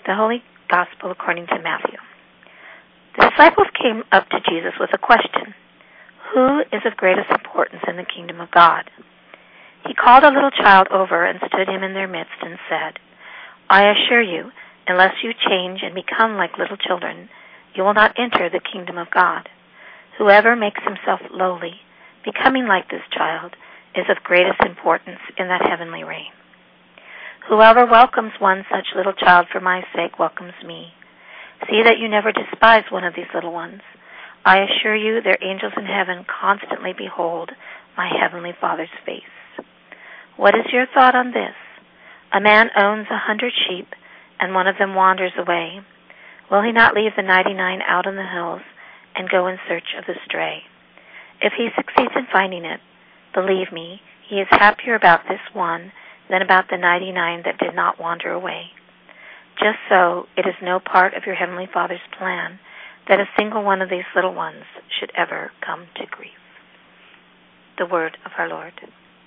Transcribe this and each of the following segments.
The Holy Gospel according to Matthew. The disciples came up to Jesus with a question: Who is of greatest importance in the kingdom of God? He called a little child over and stood him in their midst and said, I assure you, unless you change and become like little children, you will not enter the kingdom of God. Whoever makes himself lowly, becoming like this child, is of greatest importance in that heavenly reign. Whoever welcomes one such little child for my sake welcomes me. See that you never despise one of these little ones. I assure you, their angels in heaven constantly behold my heavenly Father's face. What is your thought on this? A man owns 100 sheep, and one of them wanders away. Will he not leave the 99 out in the hills and go in search of the stray? If he succeeds in finding it, believe me, he is happier about this one than about the 99 that did not wander away. Just so, it is no part of your heavenly Father's plan that a single one of these little ones should ever come to grief. The word of our Lord.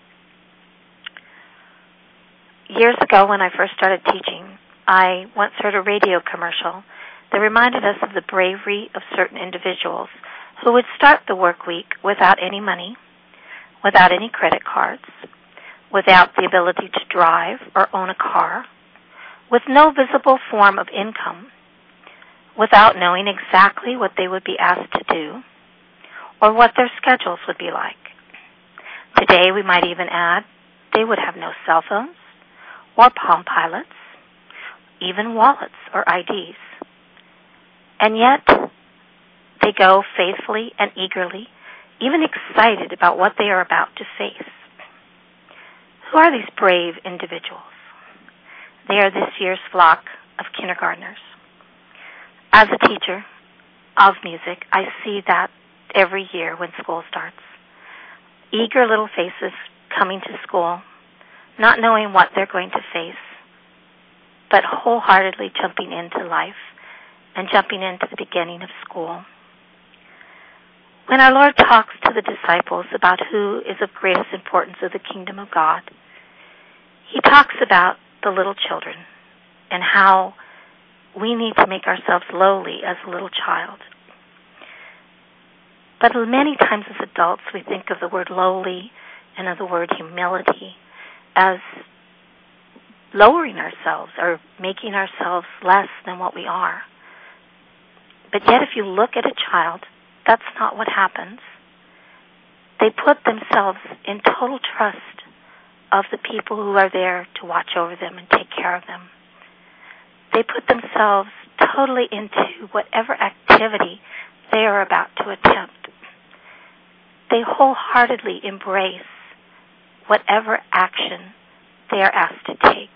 Years ago, when I first started teaching, I once heard a radio commercial that reminded us of the bravery of certain individuals who would start the work week without any money, without any credit cards, without the ability to drive or own a car, with no visible form of income, without knowing exactly what they would be asked to do or what their schedules would be like. Today, we might even add they would have no cell phones or Palm Pilots, even wallets or IDs. And yet, they go faithfully and eagerly, even excited about what they are about to face. Who are these brave individuals? They are this year's flock of kindergartners. As a teacher of music, I see that every year when school starts. Eager little faces coming to school, not knowing what they're going to face, but wholeheartedly jumping into life and jumping into the beginning of school. When our Lord talks to the disciples about who is of greatest importance of the kingdom of God, he talks about the little children and how we need to make ourselves lowly as a little child. But many times as adults, we think of the word lowly and of the word humility as lowering ourselves or making ourselves less than what we are. But yet if you look at a child, that's not what happens. They put themselves in total trust of the people who are there to watch over them and take care of them. They put themselves totally into whatever activity they are about to attempt. They wholeheartedly embrace whatever action they are asked to take.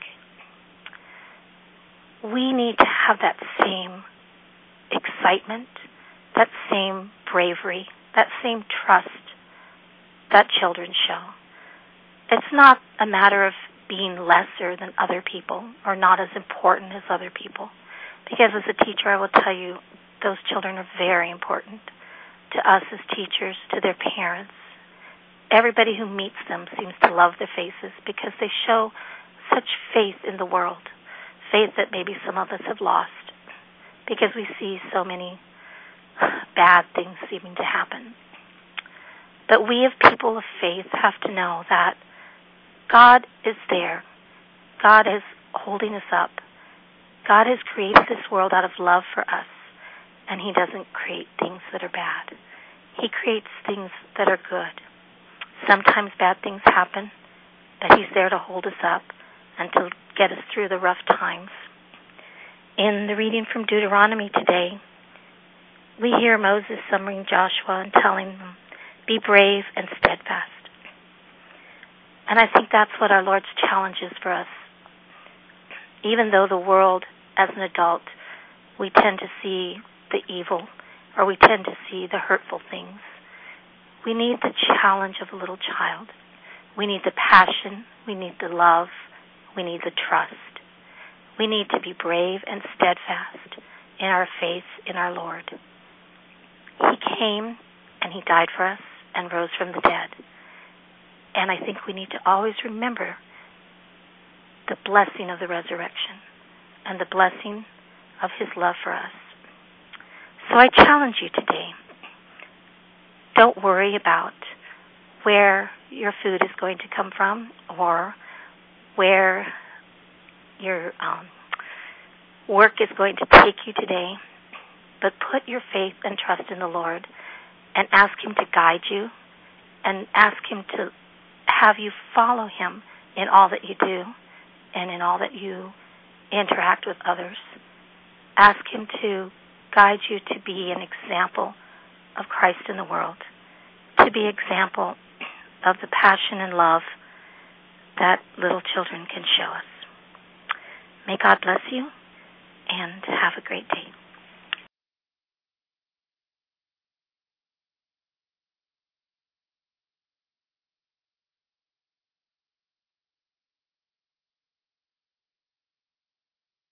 We need to have that same excitement, that same bravery, that same trust that children show. It's not a matter of being lesser than other people or not as important as other people. Because as a teacher, I will tell you, those children are very important to us as teachers, to their parents. Everybody who meets them seems to love their faces because they show such faith in the world, faith that maybe some of us have lost because we see so many bad things seeming to happen. But we as people of faith have to know that God is there. God is holding us up. God has created this world out of love for us, and he doesn't create things that are bad. He creates things that are good. Sometimes bad things happen, but he's there to hold us up and to get us through the rough times. In the reading from Deuteronomy today, we hear Moses summoning Joshua and telling him, be brave and steadfast. And I think that's what our Lord's challenge is for us. Even though the world, as an adult, we tend to see the evil or we tend to see the hurtful things, we need the challenge of a little child. We need the passion. We need the love. We need the trust. We need to be brave and steadfast in our faith in our Lord. He came and he died for us and rose from the dead. And I think we need to always remember the blessing of the resurrection and the blessing of His love for us. So I challenge you today, don't worry about where your food is going to come from or where your work is going to take you today, but put your faith and trust in the Lord and ask Him to guide you and ask Him to have you follow Him in all that you do and in all that you interact with others. Ask Him to guide you to be an example of Christ in the world, to be an example of the passion and love that little children can show us. May God bless you, and have a great day.